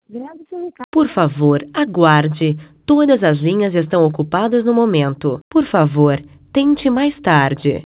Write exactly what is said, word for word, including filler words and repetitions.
Grave seu recado. Por favor, aguarde. Todas as linhas estão ocupadas no momento. Por favor, tente mais tarde.